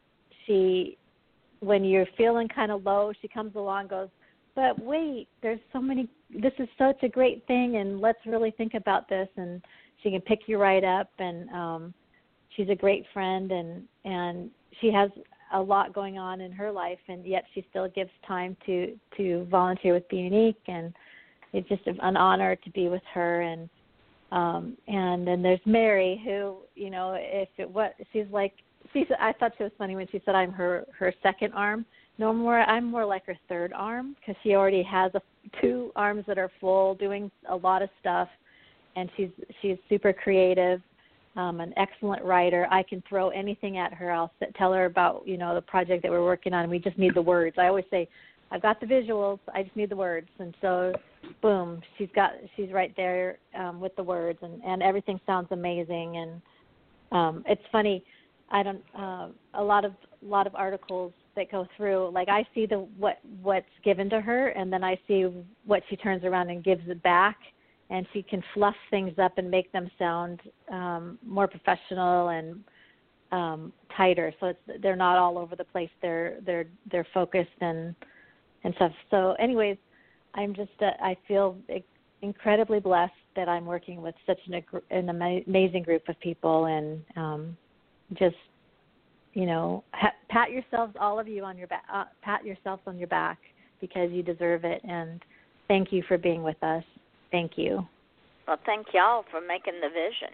she, when you're feeling kind of low, she comes along and goes, but wait, there's so many, this is such a great thing, and let's really think about this, and she can pick you right up, and um, she's a great friend, and, and she has a lot going on in her life, and yet she still gives time to, to volunteer with Be Unique, and it's just an honor to be with her. And Um, and then there's Mary, who, you know, if it what she's like, she's. I thought she was funny when she said I'm her, her second arm. No more, I'm more like her third arm, because she already has a, two arms that are full, doing a lot of stuff, and she's she's super creative, um, an excellent writer. I can throw anything at her. I'll sit, tell her about, you know, the project that we're working on. We just need the words. I always say, I've got the visuals, I just need the words. And so, boom, she's got she's right there um, with the words, and, and everything sounds amazing. And um, it's funny, I don't uh, a lot of a lot of articles that go through. Like I see the what what's given to her, and then I see what she turns around and gives it back, and she can fluff things up and make them sound um, more professional and um, tighter. So it's, they're not all over the place. They're they're they're focused and. and stuff. So anyways, I'm just, uh, I feel incredibly blessed that I'm working with such an, an amazing group of people, and um, just, you know, ha- pat yourselves, all of you on your back, uh, pat yourselves on your back, because you deserve it. And thank you for being with us. Thank you. Well, thank y'all for making the vision.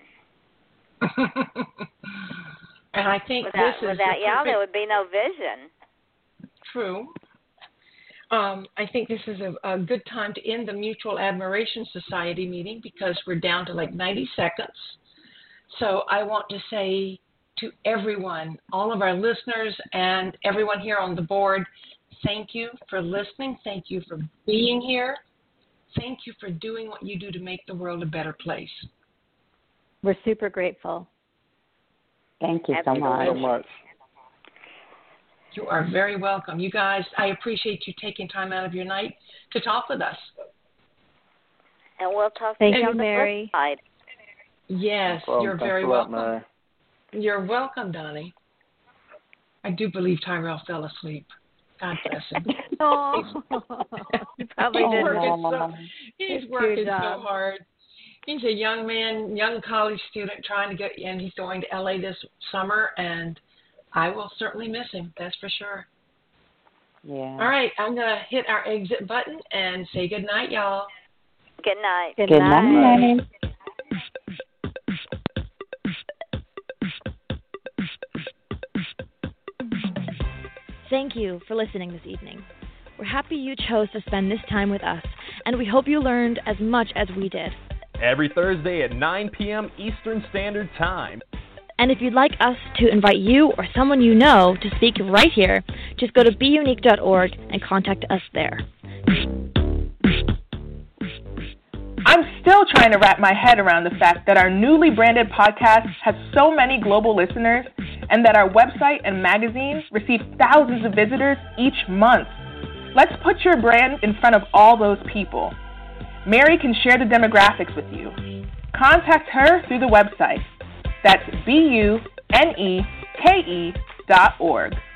And I think without, this is without the y'all, perfect... there would be no vision. True. Um, I think this is a, a good time to end the Mutual Admiration Society meeting, because we're down to like ninety seconds. So I want to say to everyone, all of our listeners and everyone here on the board, thank you for listening. Thank you for being here. Thank you for doing what you do to make the world a better place. We're super grateful. Thank you so much. so much. You are very welcome. You guys, I appreciate you taking time out of your night to talk with us. And we'll talk Thank to you you, on the Mary. flip side. Yes, Well, you're thanks very a lot, welcome. Mary. You're welcome, Donnie. I do believe Tyrell fell asleep. God bless him. Oh, he probably he's did. working, so, he's It's working your so job. hard. He's a young man, young college student trying to get in. He's going to L A this summer, and I will certainly miss him. That's for sure. Yeah. All right, I'm going to hit our exit button and say good night, y'all. Good night. Good, Good night. night. Thank you for listening this evening. We're happy you chose to spend this time with us and we hope you learned as much as we did. Every Thursday at nine p.m. Eastern Standard Time. And if you'd like us to invite you or someone you know to speak right here, just go to be unique dot org and contact us there. I'm still trying to wrap my head around the fact that our newly branded podcast has so many global listeners and that our website and magazine receive thousands of visitors each month. Let's put your brand in front of all those people. Mary can share the demographics with you. Contact her through the website. That's B U N E K E dot org.